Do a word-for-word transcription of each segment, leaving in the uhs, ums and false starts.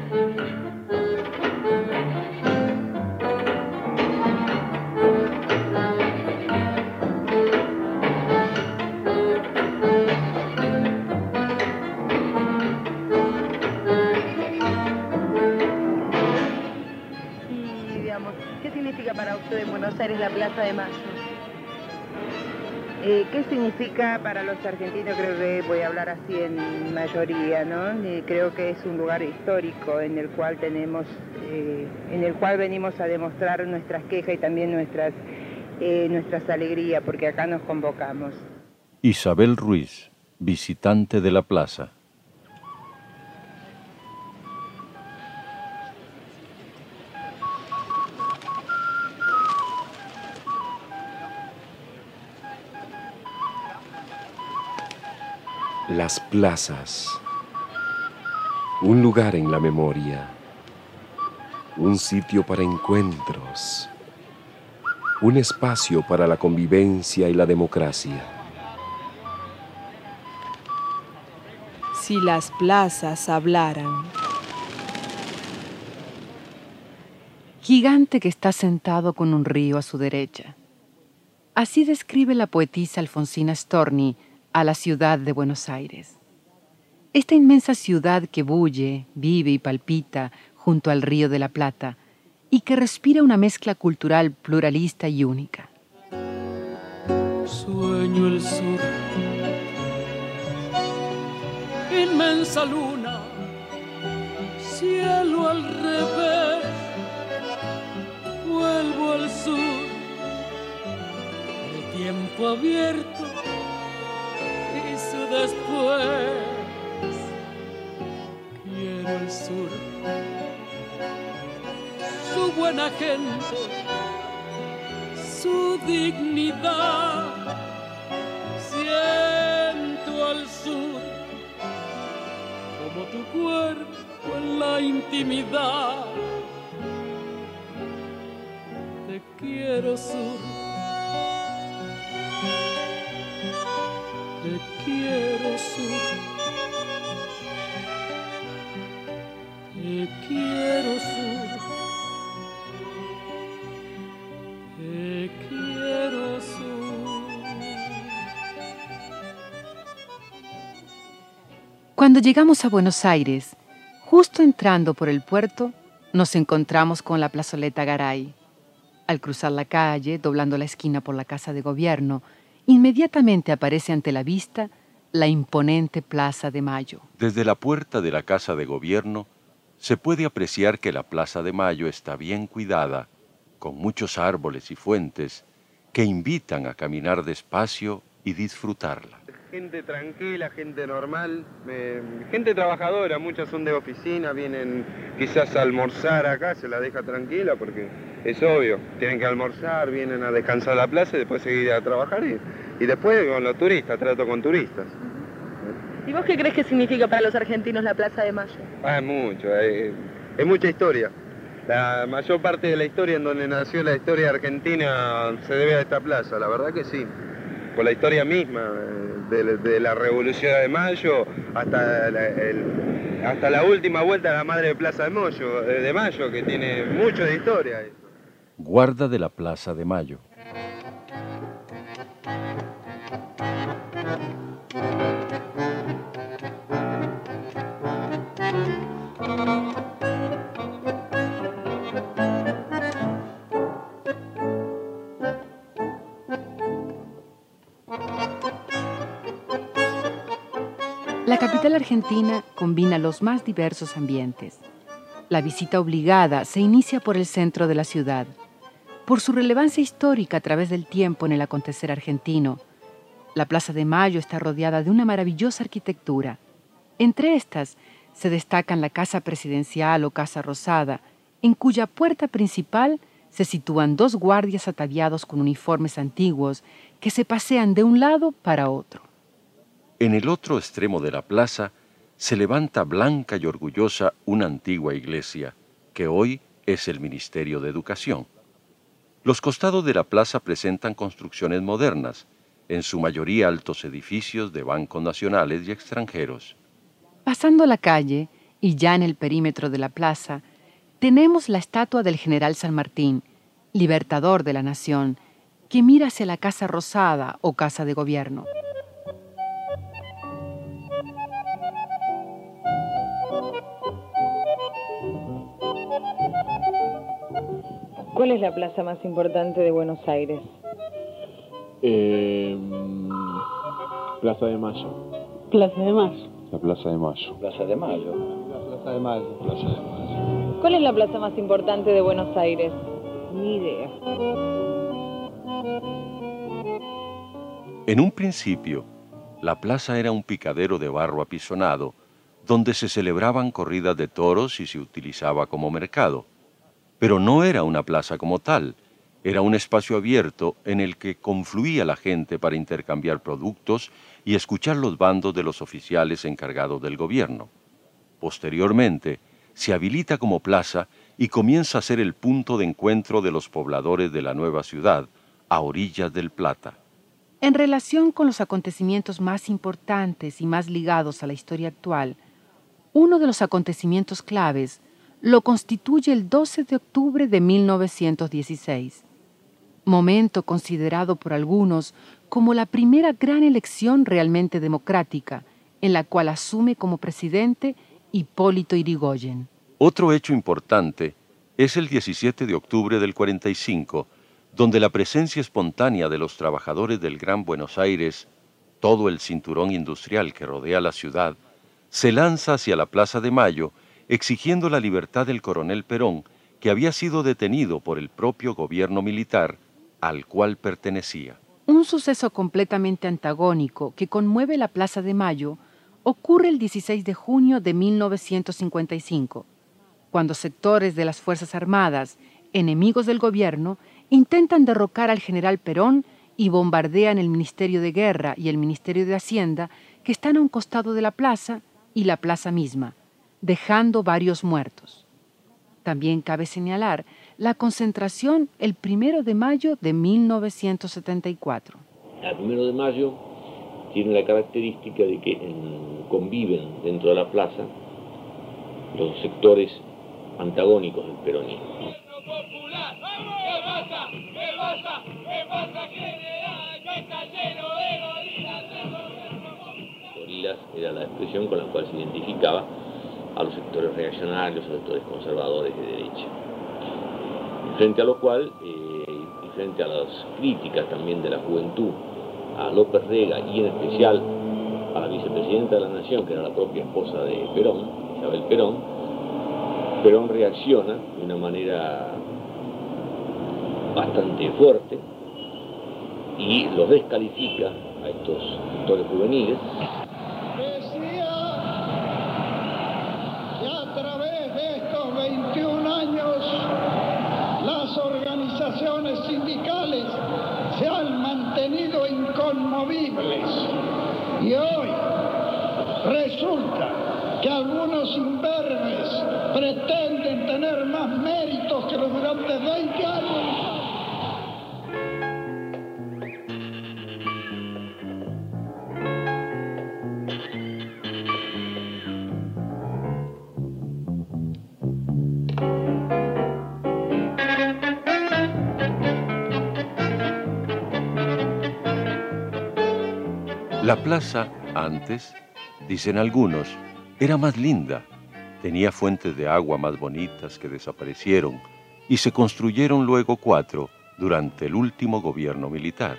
¿Qué significa para usted en Buenos Aires la Plaza de Mayo? Eh, ¿Qué significa para los argentinos? Creo que voy a hablar así en mayoría, ¿no? Eh, creo que es un lugar histórico en el cual tenemos, eh, en el cual venimos a demostrar nuestras quejas y también nuestras, eh, nuestras alegrías, porque acá nos convocamos. Isabel Ruiz, visitante de la plaza. Las plazas, un lugar en la memoria, un sitio para encuentros, un espacio para la convivencia y la democracia. Si las plazas hablaran. Gigante que está sentado con un río a su derecha. Así describe la poetisa Alfonsina Storni a la ciudad de Buenos Aires. Esta inmensa ciudad que bulle, vive y palpita junto al Río de la Plata y que respira una mezcla cultural pluralista y única. Sueño el sur, inmensa luna, cielo al revés, vuelvo al sur, el tiempo abierto y su después. Quiero el sur, su buena gente, su dignidad. Siento al sur como tu cuerpo en la intimidad. Te quiero, sur. Te quiero, sur. Te quiero, sur. Te quiero, sur. Cuando llegamos a Buenos Aires, justo entrando por el puerto, nos encontramos con la plazoleta Garay. Al cruzar la calle, doblando la esquina por la Casa de Gobierno, inmediatamente aparece ante la vista la imponente Plaza de Mayo. Desde la puerta de la Casa de Gobierno se puede apreciar que la Plaza de Mayo está bien cuidada, con muchos árboles y fuentes que invitan a caminar despacio y disfrutarla. Gente tranquila, gente normal, eh, gente trabajadora, muchas son de oficina, vienen quizás a almorzar acá, se la deja tranquila porque es obvio, tienen que almorzar, vienen a descansar a la plaza y después seguir a trabajar y, y después con los turistas, trato con turistas. ¿Y vos qué crees que significa para los argentinos la Plaza de Mayo? Ah, es mucho, es, es mucha historia. La mayor parte de la historia en donde nació la historia argentina se debe a esta plaza, la verdad que sí. Por la historia misma, de, de la Revolución de Mayo hasta la, el, hasta la última vuelta a la Madre de Plaza de Mayo, de Mayo, que tiene mucho de historia. Guarda de la Plaza de Mayo. La capital argentina combina los más diversos ambientes. La visita obligada se inicia por el centro de la ciudad. Por su relevancia histórica a través del tiempo en el acontecer argentino, la Plaza de Mayo está rodeada de una maravillosa arquitectura. Entre estas se destacan la Casa Presidencial o Casa Rosada, en cuya puerta principal se sitúan dos guardias ataviados con uniformes antiguos que se pasean de un lado para otro. En el otro extremo de la plaza se levanta blanca y orgullosa una antigua iglesia, que hoy es el Ministerio de Educación. Los costados de la plaza presentan construcciones modernas, en su mayoría altos edificios de bancos nacionales y extranjeros. Pasando la calle, Y ya en el perímetro de la plaza tenemos la estatua del general San Martín, libertador de la nación, que mira hacia la Casa Rosada o Casa de Gobierno. ¿Cuál es la plaza más importante de Buenos Aires? Eh, Plaza de Mayo. Plaza de Mayo. La Plaza de Mayo. Plaza de Mayo. La Plaza de Mayo. Plaza de Mayo. ¿Cuál es la plaza más importante de Buenos Aires? Ni idea. En un principio, la plaza era un picadero de barro apisonado, donde se celebraban corridas de toros y se utilizaba como mercado. Pero no era una plaza como tal, era un espacio abierto en el que confluía la gente para intercambiar productos y escuchar los bandos de los oficiales encargados del gobierno. Posteriormente, se habilita como plaza y comienza a ser el punto de encuentro de los pobladores de la nueva ciudad, a orillas del Plata. En relación con los acontecimientos más importantes y más ligados a la historia actual, uno de los acontecimientos claves lo constituye el doce de octubre de mil novecientos dieciséis, momento considerado por algunos como la primera gran elección realmente democrática, en la cual asume como presidente Hipólito Yrigoyen. Otro hecho importante es el diecisiete de octubre del cuarenta y cinco, donde la presencia espontánea de los trabajadores del Gran Buenos Aires, todo el cinturón industrial que rodea la ciudad, se lanza hacia la Plaza de Mayo, exigiendo la libertad del coronel Perón, que había sido detenido por el propio gobierno militar al cual pertenecía. Un suceso completamente antagónico que conmueve la Plaza de Mayo ocurre el dieciséis de junio de mil novecientos cincuenta y cinco, cuando sectores de las Fuerzas Armadas, enemigos del gobierno, intentan derrocar al general Perón y bombardean el Ministerio de Guerra y el Ministerio de Hacienda, que están a un costado de la plaza y la plaza misma, dejando varios muertos. También cabe señalar la concentración el primero de mayo de mil novecientos setenta y cuatro. El primero de mayo tiene la característica de que en, conviven dentro de la plaza los sectores antagónicos del peronismo. Gorilas era la expresión con la cual se identificaba a los sectores reaccionarios, a los sectores conservadores de derecha. Frente a lo cual, eh, y frente a las críticas también de la juventud a López Rega y en especial a la vicepresidenta de la Nación, que era la propia esposa de Perón, Isabel Perón, Perón reacciona de una manera bastante fuerte y los descalifica a estos sectores juveniles. Decía que a través de estos veintiún años las organizaciones sindicales se han mantenido inconmovibles y hoy resulta que algunos imberbes pretenden tener más méritos que los durante veinte años. La plaza, antes, dicen algunos, era más linda. Tenía fuentes de agua más bonitas que desaparecieron y se construyeron luego cuatro durante el último gobierno militar.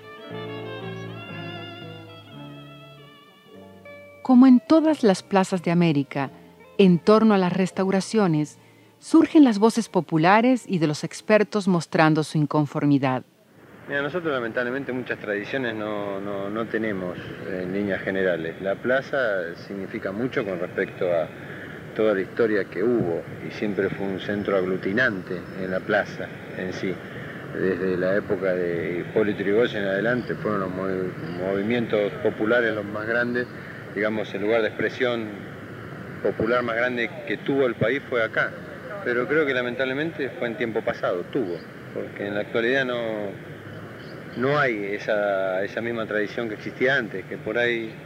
Como en todas las plazas de América, en torno a las restauraciones, surgen las voces populares y de los expertos mostrando su inconformidad. Mira, nosotros lamentablemente muchas tradiciones no, no, no tenemos en líneas generales. La plaza significa mucho con respecto a toda la historia que hubo y siempre fue un centro aglutinante en la plaza en sí. Desde la época de Hipólito Yrigoyen en adelante fueron los mov movimientos populares los más grandes, digamos, el lugar de expresión popular más grande que tuvo el país fue acá. Pero creo que lamentablemente fue en tiempo pasado, tuvo, porque en la actualidad no, no hay esa, esa misma tradición que existía antes, que por ahí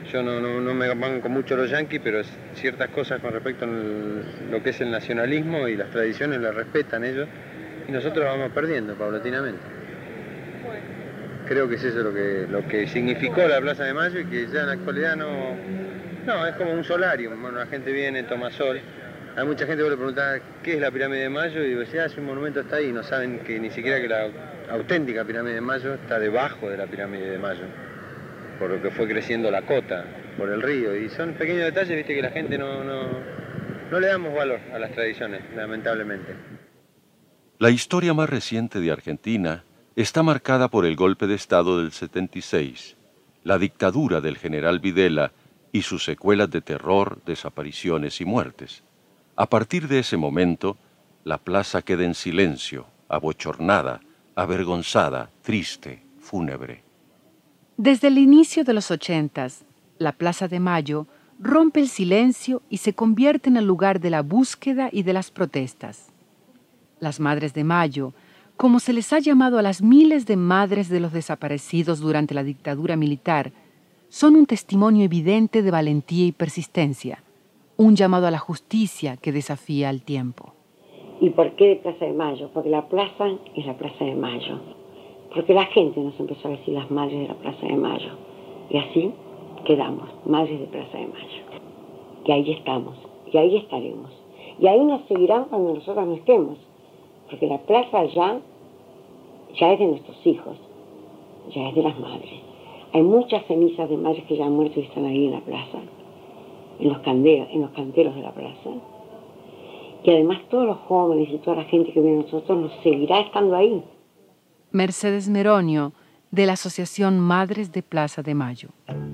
Yo no, no, no me banco mucho los yanquis, pero ciertas cosas con respecto a lo que es el nacionalismo y las tradiciones las respetan ellos y nosotros vamos perdiendo paulatinamente. Creo que es eso lo que, lo que significó la Plaza de Mayo y que ya en la actualidad no... No, es como un solarium. Bueno, la gente viene, toma sol. Hay mucha gente que le pregunta qué es la Pirámide de Mayo y digo, ah, si un monumento está ahí y no saben que ni siquiera que la auténtica Pirámide de Mayo está debajo de la Pirámide de Mayo, por lo que fue creciendo la cota, por el río. Y son pequeños detalles, viste, que la gente no, no, no le damos valor a las tradiciones, lamentablemente. La historia más reciente de Argentina está marcada por el golpe de Estado del setenta y seis, la dictadura del general Videla y sus secuelas de terror, desapariciones y muertes. A partir de ese momento, la plaza queda en silencio, abochornada, avergonzada, triste, fúnebre. Desde el inicio de los ochentas, la Plaza de Mayo rompe el silencio y se convierte en el lugar de la búsqueda y de las protestas. Las Madres de Mayo, como se les ha llamado a las miles de madres de los desaparecidos durante la dictadura militar, son un testimonio evidente de valentía y persistencia, un llamado a la justicia que desafía al tiempo. ¿Y por qué de Plaza de Mayo? Porque la plaza es la Plaza de Mayo. Porque la gente nos empezó a decir las madres de la Plaza de Mayo. Y así quedamos, madres de Plaza de Mayo. Y ahí estamos, y ahí estaremos. Y ahí nos seguirán cuando nosotros no estemos. Porque la plaza ya, ya es de nuestros hijos, ya es de las madres. Hay muchas cenizas de madres que ya han muerto y están ahí en la plaza, en los canderos, en los canteros de la plaza. Y además todos los jóvenes y toda la gente que viene a nosotros nos seguirá estando ahí. Mercedes Meronio, de la Asociación Madres de Plaza de Mayo.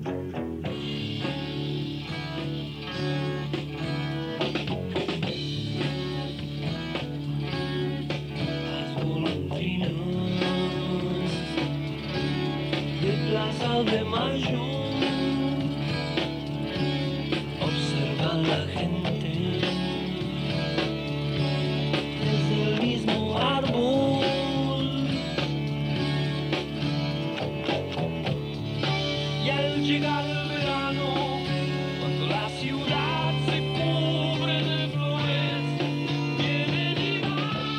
Plaza de Mayo, observan la gente desde el mismo árbol. Y al llegar el verano, cuando la ciudad se cubre de flores, vienen y van.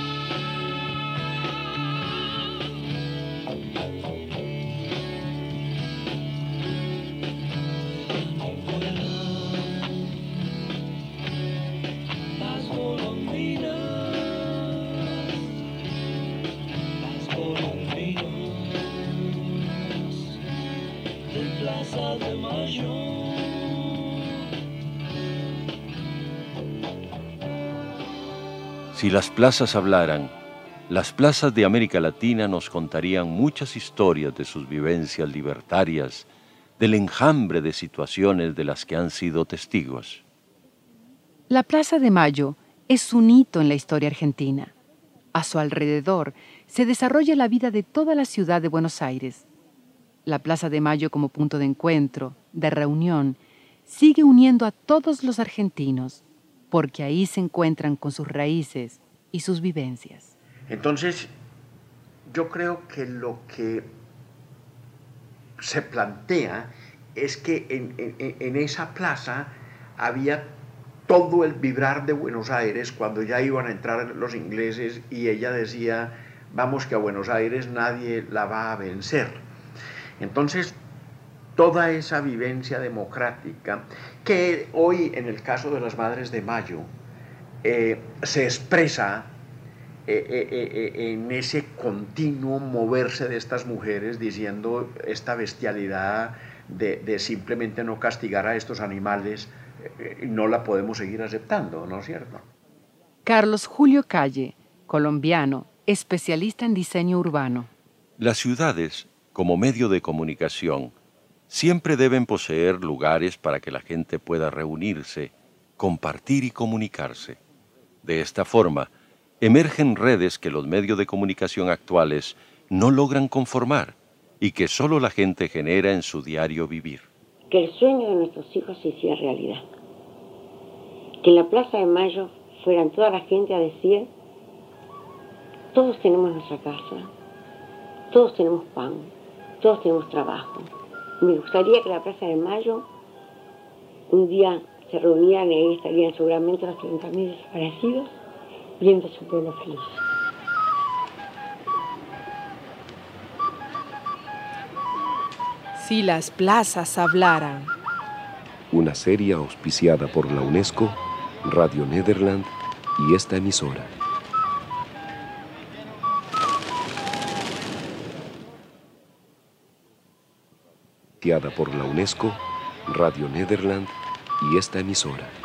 De Mayo. Si las plazas hablaran, las plazas de América Latina nos contarían muchas historias de sus vivencias libertarias, del enjambre de situaciones de las que han sido testigos. La Plaza de Mayo es un hito en la historia argentina. A su alrededor se desarrolla la vida de toda la ciudad de Buenos Aires. La Plaza de Mayo como punto de encuentro, de reunión, sigue uniendo a todos los argentinos, porque ahí se encuentran con sus raíces y sus vivencias. Entonces, yo creo que lo que se plantea es que en, en, en esa plaza había todo el vibrar de Buenos Aires cuando ya iban a entrar los ingleses y ella decía, vamos que a Buenos Aires nadie la va a vencer. Entonces, toda esa vivencia democrática, que hoy en el caso de las Madres de Mayo, eh, se expresa eh, eh, eh, en ese continuo moverse de estas mujeres diciendo esta bestialidad de, de simplemente no castigar a estos animales, eh, no la podemos seguir aceptando, ¿no es cierto? Carlos Julio Calle, colombiano, especialista en diseño urbano. Las ciudades, como medio de comunicación, siempre deben poseer lugares para que la gente pueda reunirse, compartir y comunicarse. De esta forma, emergen redes que los medios de comunicación actuales no logran conformar y que solo la gente genera en su diario vivir. Que el sueño de nuestros hijos se hiciera realidad. Que en la Plaza de Mayo fueran toda la gente a decir, todos tenemos nuestra casa, todos tenemos pan, todos tenemos trabajo. Me gustaría que la Plaza de Mayo un día se reunían y ahí estarían seguramente los treinta mil desaparecidos viendo su pueblo feliz. Si las plazas hablaran. Una serie auspiciada por la UNESCO, Radio Nederland y esta emisora. Auspiciada por la UNESCO, Radio Nederland y esta emisora.